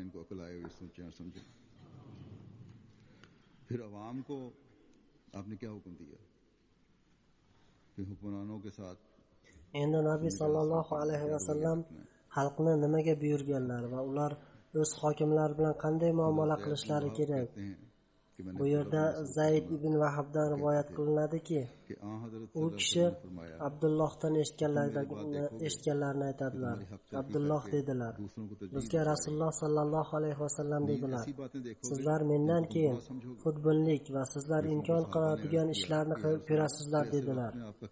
फिर अवाम को आपने क्या हुक्म दिया कि हुक्मरानों के साथ
endi Nabiy sallallohu alayhi vasallam xalqni nimaga buyurganlar va ular o'z hokimlari bilan qanday muomala qilishlari kerak? Bu yerda Zayd ibn Vahbdan rivoyat qilinadiki, u kishi Abdullohdan eshitganlarini aytadilar. Abdulloh dedilar, bizga Rasululloh sallallohu alayhi vasallam dedilar, sizlar mendan keyin xudbinlik va sizlar imkon qiladigan ishlarni ko'rasizlar dedilar.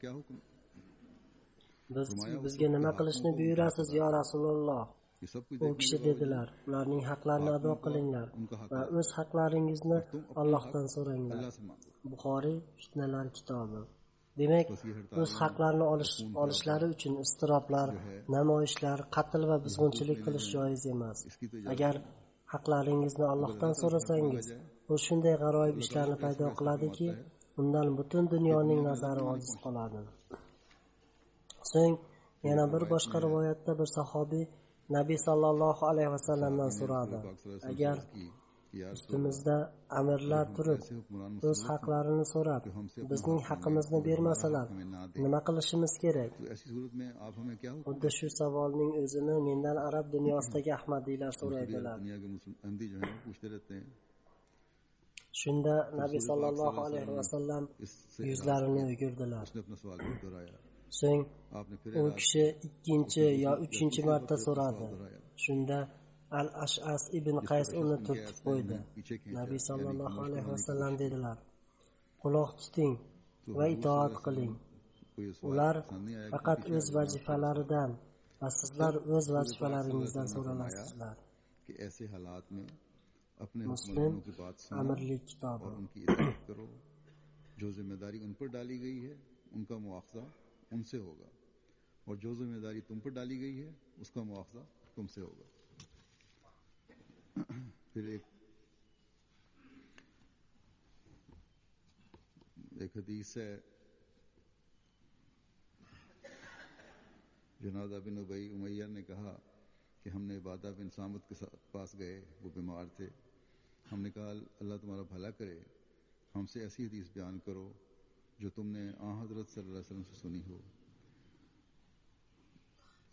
Bizga nima qilishni buyurasiz yo Rasululloh? U kishi dedilar, ularning haqlarini ado qilinglar va o'z haqlaringizni Allohdan so'ranglar. Buxoriy fitnalar kitobi. Demak, o'z haqlarini olishlari uchun istiroblar, namoyishlar, qatl va buzg'unchilik qilish joiz emas. Agar haqlaringizni Allohdan so'rasangiz, u shunday g'aroyib ishlarni paydo qiladiki, undan butun dunyoning nazari ojiz qoladi. So'ng yana bir boshqa rivoyatda bir sahobiy Nabiy sallallohu alayhi vasallamdan so'radi, agar ustimizda amirlar turib o'z haqlarini so'rab bizning haqimizni bermasalar nima qilishimiz kerak? Xuddi shu savolning o'zini mendan arab dunyosidagi ahmadiylar so'raydilar. Shunda Nabiy sallallohu alayhi vasallam yuzlarini o'girdilar. So'ng u kishi ikkinchi yo uchinchi marta so'radi. Shunda Al-Ash'as ibn Qays uni turtib qo'ydi. Nabiy sallallohu alayhi vasallam dedilar, quloq tuting va itoat qiling. Ular faqat o'z vazifalaridan va sizlar o'z vazifalaringizdan so'ralasizlar. Muslim amirlik kitobi.
जो जिम्मेदारी उन पर डाली गई है उनका मुआवजा उनसे होगा और जो जिम्मेदारी तुम पर डाली गई है उसका मुआवजा तुमसे होगा. फिर एक हदीस है, जनादा बिन उबई उमैया ने कहा कि हमने इबादा बिन सामत के पास गए, वो बीमार थे. हमने कहा अल्लाह तुम्हारा भला करे, हमसे ऐसी हदीस बयान करो जो तुमने हज़रत सल्लल्लाहु अलैहि वसल्लम से सुनी हो.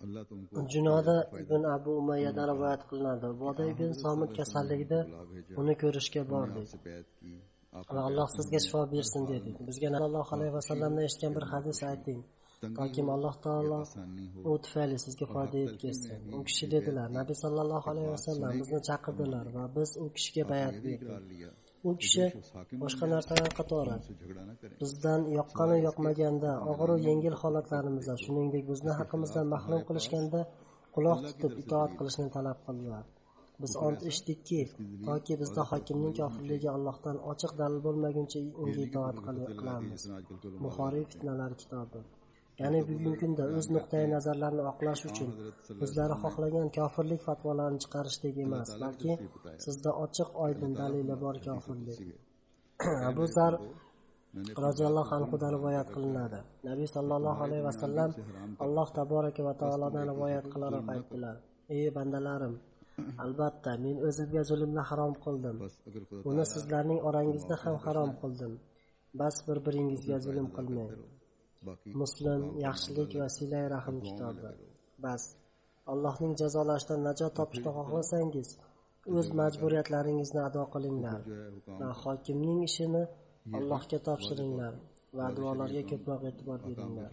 Junoda ibn Abu Umayyadan rivoyat qilinadi. Boda ibn Somit kasalligida uni ko'rishga bordik va Alloh sizga shifo bersin dedik. Bizga sallallohu alayhi vasallamdan eshitgan bir hadis ayting, toki Alloh taolo u tufayli sizga foyda yetkazsin. U kishi dedilar, Nabiy sallallohu alayhi vasallam bizni chaqirdilar va biz u kishiga bayat berdik. U kishi boshqa narsalar qatori bizdan yoqqani yoqmaganda, og'ir yengil holatlarimizda, shuningdek bizni haqqimizdan mahrum qilishganda quloq tutib itoat qilishni talab qildilar. Biz ont ichdikki, toki bizda hokimning kofirligi Allohdan ochiq dalil bo'lmaguncha unga itoat qilamiz. Buxoriy fitnalar kitobi. Ya'ni bugungi kunda o'z nuqtai nazarlarini oqlash uchun o'zlari xohlagan kofirlik fatvolarini chiqarishdek emas, balki sizda ochiq oydin dalili bor kofirlik. Abu Zar roziyallohu anhudan rivoyat qilinadi. Nabiy sallallohu alayhi vasallam Alloh taboraka va taolodan rivoyat qilaroq aytdilar: "Ey bandalarim, albatta men o'zimga zulmni harom qildim. Uni sizlarning orangizda ham harom qildim. Bas bir-biringizga zulm qilmang." Muslim yaxshilik va silay rahim kitobi. Bas Allohning jazolashidan najot topishni xohlasangiz, o'z majburiyatlaringizni ado qilinglar va hokimning ishini Allohga topshiringlar va duolarga ko'proq e'tibor beringlar.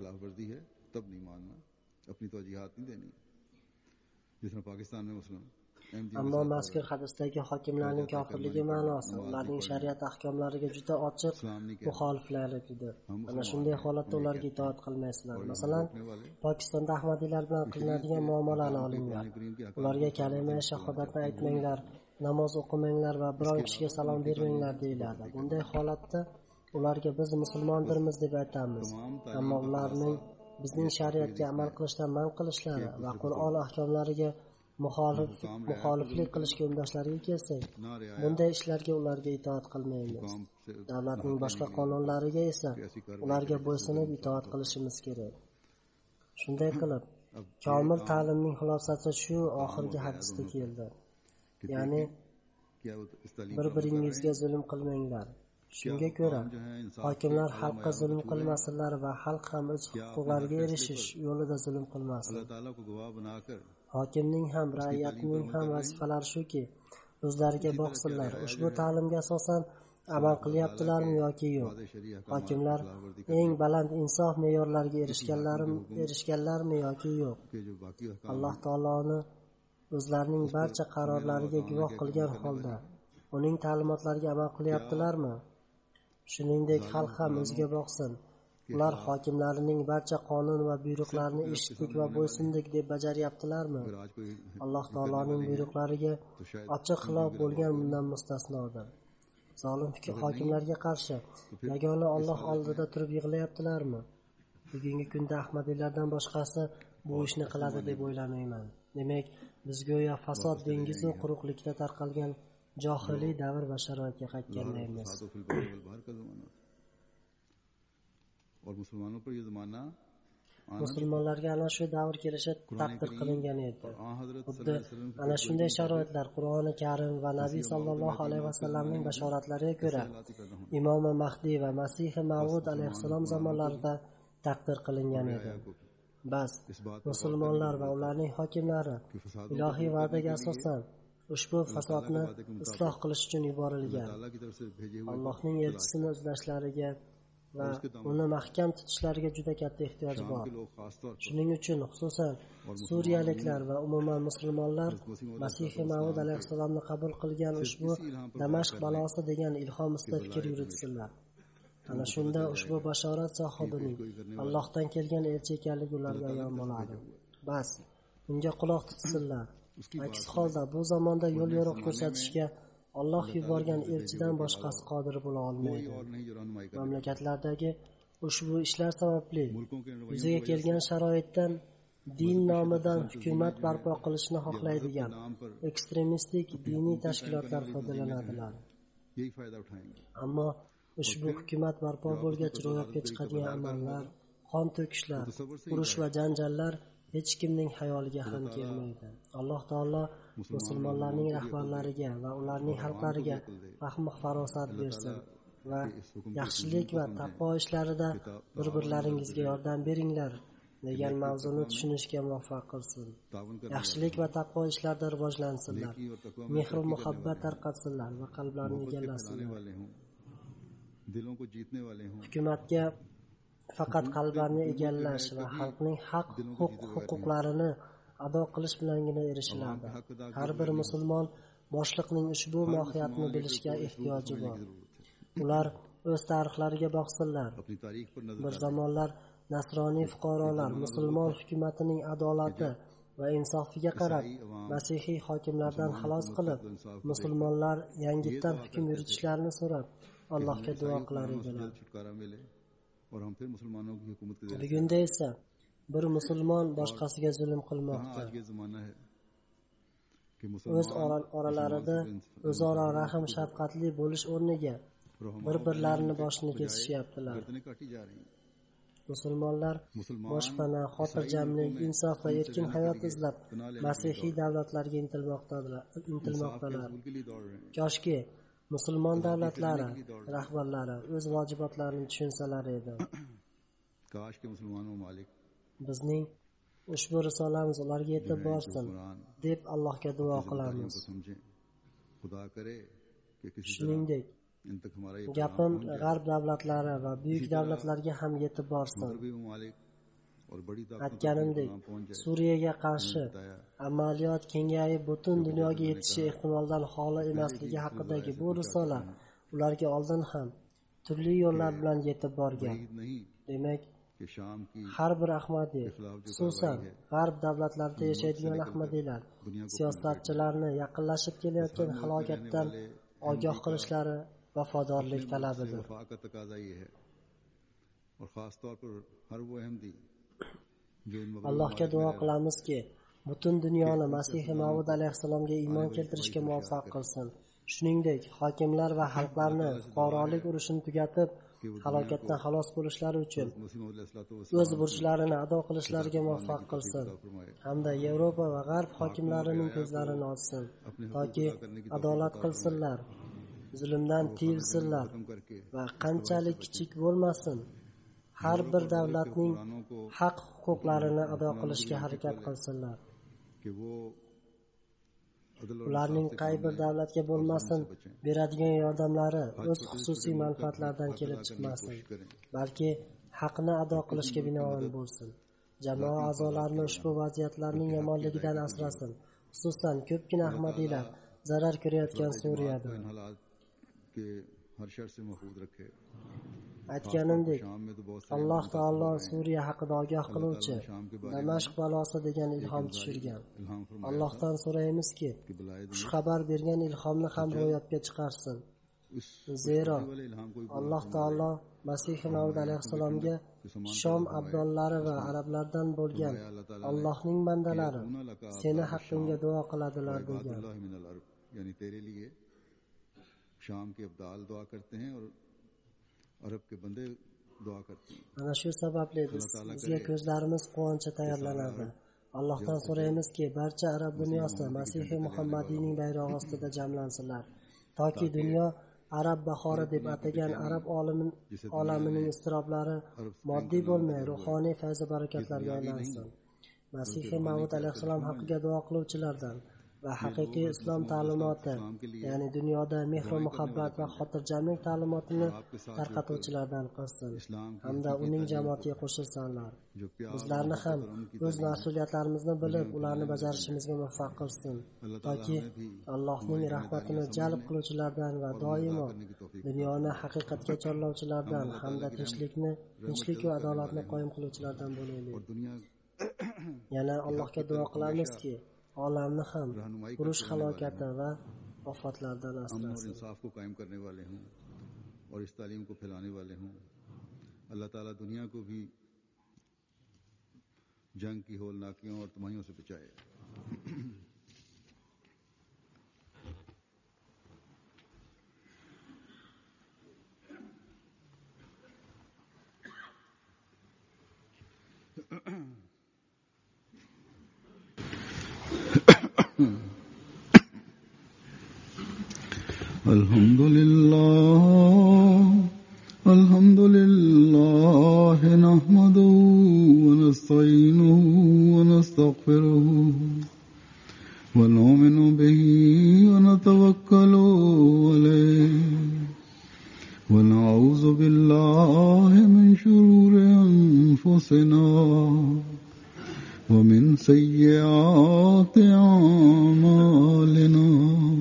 Ammo mazkur hadisdagi hokimlarning kofirligi ma'nosi ularning shariat ahkomlariga juda ochiq muxoliflarligidir. Ana shunday holatda ularga itoat qilmaysizlar. Masalan, Pokistonda ahmadiylar bilan qilinadigan muomalani olinglar. Ularga kalima shahodatni aytmanglar, namoz o'qimanglar va biron kishiga salom bermanglar deyiladi. Bunday holatda ularga biz musulmondirmiz deb aytamiz. Ammo ularning bizning shariatga amal qilishdan man qilishlari va Qur'on ahkomlariga muxoliflik qilishga undashlariga kelsak, bunday ishlarga ularga itoat qilmaymiz. Davlatning boshqa qonunlariga esa ularga bo'ysunib itoat qilishimiz kerak. Shunday qilib, komil ta'limning xulosasi shu oxirgi hadisda keldi. Ya'ni bir-biringizga zulm qilmanglar. Shunga ko'ra, hokimlar xalqqa zulm qilmasinlar va xalq ham o'z huquqlariga erishish yo'lida zulm qilmasin. Hokimning ham, ra'iyatning ham vazifalari shuki, o'zlariga boqsinlar. Ushbu ta'limga asosan amal qilyaptilarmi yoki yo'q? Hokimlar eng baland insof me'yorlariga erishganlarmi yoki yo'q? Alloh taoloni o'zlarining barcha qarorlariga guvoh qilgan holda uning ta'limotlariga amal qilyaptilarmi? Shuningdek, xalq ham o'ziga boqsin. Ular hokimlarining barcha qonun va buyruqlarini eshitdik va bo'ysundik deb bajaryaptilarmi? Alloh taoloning buyruqlariga ochiq xilof bo'lgan bundan mustasnodir. Zolim hokimlarga qarshi yagona Alloh oldida turib yig'layaptilarmi? Bugungi kunda ahmadiylardan boshqasi bu ishni qiladi deb o'ylamayman. Demak, biz go'yo fasod dengizu quruqlikda tarqalgan johiliy davr va sharoitga qaytgandaymiz. Musulmonlarga ana shu davr kelishi taqdir qilingan edi. Xuddi ana shunday sharoitlar Qur'oni Karim va Nabiy sallallohu alayhi vasallamning bashoratlariga ko'ra Imom Mahdi va Masih Mav'ud alayhissalom zamonlarida taqdir qilingan edi. Bas, musulmonlar va ularning hokimlari ilohiy va'daga asosan ushbu fasodni isloh qilish uchun yuborilgan. Allohning elchisini izlashlariga va uni mahkam tutishlariga juda katta ehtiyoj bor. Shuning uchun xususan suriyaliklar va umuman musulmonlar Masih Mav'ud alayhissalomni qabul qilgan ushbu Damashq balosi degan ilhom ustida fikr yuritsinlar. Ana shunda ushbu bashorat sohibining Allohdan kelgan elchi ekanligi ularga ayon bo'ladi. Bas, unga quloq tutsinlar. Aks holda bu zamonda yo'l yo'riq ko'rsatishga Alloh yuborgan elchidan boshqasi qodir bo'la olmaydi. Mamlakatlardagi ushbu ishlar sababli yuzaga kelgan sharoitdan din nomidan hukumat barpo qilishni xohlaydigan ekstremistik diniy tashkilotlar foydalanadilar. Ammo ushbu hukumat barpo bo'lgach ro'yobga chiqadigan amallar, qon to'kishlar, urush va janjallar hech kimning xayoliga ham kelmaydi. Alloh taolo musulmonlarning rahbarlariga va ularning xalqlariga fahmu farosat bersin va yaxshilik va taqvo ishlarida bir-birlaringizga yordam beringlar degan mavzuni tushunishga muvaffaq qilsin. Yaxshilik va taqvo ishlarda rivojlansinlar, mehr va muhabbat tarqatsinlar va qalblarni egallasinlar. Hukumatga faqat qalblarni egallash va xalqning huquqlarini ado qilish bilangina erishiladi. Har bir musulmon boshliqning ushbu mohiyatni bilishga ehtiyoji bor. Ular o'z tarixlariga boqsinlar. Bir zamonlar nasroniy fuqarolar musulmon hukumatining adolati va insofiga qarab masihiy hokimlardan xalos qilib, musulmonlar yangitdan hukm yuritishlarini so'rab Allohga duo qilar edilar. Bugunda esa bir musulmon boshqasiga zulm qilmoqda. O'z oralarida o'zaro rahm shafqatli bo'lish o'rniga bir-birlarini boshini kesishyaptilar. Musulmonlar boshpana, xotirjamlik, insof va erkin hayot izlab masihiy davlatlarga intilmoqdalar. Koshki musulmon davlatlari rahbarlari o'z vojibotlarini tushunsalar edi. Bizning ushbu risolamiz ularga yetib borsin deb Allohga duo qilamiz. Shuningdek, gapim g'arb davlatlari va buyuk davlatlarga ham yetib borsin. Aytganimdek, Suriyaga qarshi amaliyot kengayib butun dunyoga yetishi ehtimoldan xoli emasligi haqidagi bu risola ularga oldin ham turli yo'llar bilan yetib borgan. Demak, har bir Ahmadiy, xususan g'arb davlatlarida yashaydigan Ahmadiylar siyosatchilarni yaqinlashib kelayotgan halokatdan ogoh qilishlari vafodorlik talabidir. Allohga duo qilamizki, butun dunyoni Masihi Mavud alayhissalomga iymon keltirishga muvaffaq qilsin. Shuningdek, hokimlar va xalqlarni fuqarolik urushini tugatib, halokatdan xalos bo'lishlari uchun o'z burchlarini ado qilishlariga muvaffaq qilsin. Hamda Yevropa va G'arb hokimlarining ko'zlarini ochsin, toki adolat qilsinlar, zulmdan tiyilsinlar va qanchalik kichik bo'lmasin, har bir davlatning haq huquqlarini ado qilishga harakat qilsinlar. Ularning qay bir davlatga bo'lmasin beradigan yordamlari o'z xususiy manfaatlaridan kelib chiqmasin, balki haqni ado qilishga binoan bo'lsin. Jamoa a'zolarini ushbu vaziyatlarning yomonligidan asrasin, xususan ko'pgina Ahmadiylar zarar ko'rayotgan Suriyada. Aytganimdek, Alloh taolo Suriya haqida ogoh qiluvchi Damashq balosi degan ilhom tushirgan. Allohdan so'raymizki, xushxabar bergan ilhomni ham ro'yobga chiqarsin. Zero Alloh taolo Masih Maud alayhissalomga Shom abdollari va arablardan bo'lgan Allohning bandalari seni haqqingga duo qiladilar degan.
ya'ni तेरे लिए शाम के अब्दाल दुआ करते हैं और अरब के बंदे दुआ करते हैं.
Mana shu sababli bizga ko'zlarimiz quvonchi tayyorlanadi. Allohdan so'raymizki, barcha arab dunyosi Masihi Muhammadiyning bayrog'i ostida jamlansinlar, toki dunyo arab bahori deb atagan arab olamining istiroblari moddiy bo'lmay ruhoniy fayz barakatlarga aylansin. Masihi Maud alayhissalom haqqiga duo qiluvchilardan va haqiqiy islom ta'limoti, ya'ni dunyoda mehr va muhabbat va xotirjamlik ta'limotini tarqatuvchilardan qilsin hamda uning jamoatiga qo'shilsinlar. Bizlarni ham o'z mas'uliyatlarimizni bilib, ularni bajarishimizga muvaffaq qilsin, toki Allohning rahmatini jalb qiluvchilardan va doimo dunyoni haqiqatga chorlovchilardan hamda tinchlik va adolatni qoyim qiluvchilardan bo'laylik. Yana Allohga duo qilamizki, olamni ham urush halokati va ofatlardan asrasin.
इंसाफ को कायम करने वाले हों और इस तालीम को फैलाने वाले हों. अल्लाह ताला दुनिया को भी जंग की होलनाकियों और तबाहियों से बचाए. الحمد لله نحمده ونستعينه ونستغفره ونؤمن به ونتوكل عليه ونعوذ بالله من شرور أنفسنا ومن سيئات أعمالنا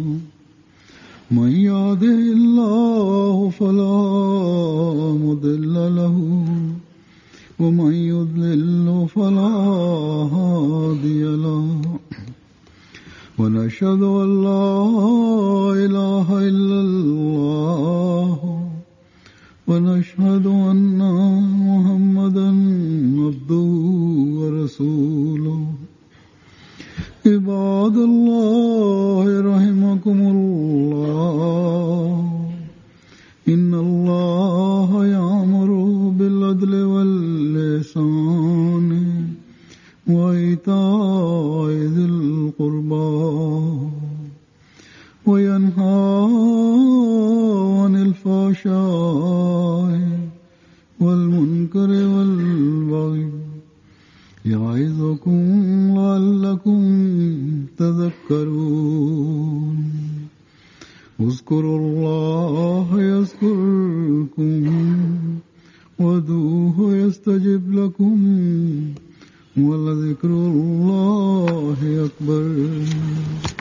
من يهده الله فلا مضل له ومن يضلل فلا هادي له ونشهد أن لا إله إلا الله ونشهد أن محمدا عبده ورسوله عباد الله رحمكم الله إن الله يأمر بالعدل والإحسان وإيتاء ذي القربى وينهى عن الفحشاء والمنكر والبغي يعظكم لعلكم تذكرون اذكروا الله يذكركم وادعوه يستجب لكم ولذكر الله أكبر